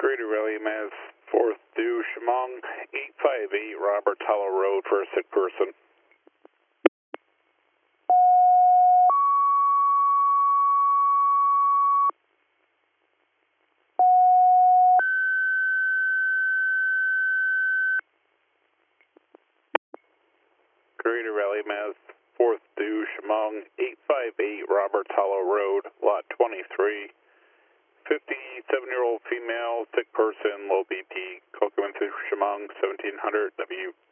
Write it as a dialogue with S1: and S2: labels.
S1: Greater Rally Mass 4th due Chemung 858 Roberts Hollow Road for a sick person. Greater Rally Mass 4th due Chemung 858 Roberts Hollow Road, Lot 23. 57-year-old female, sick person, low BP, Cocoa into Chemung 1700 W.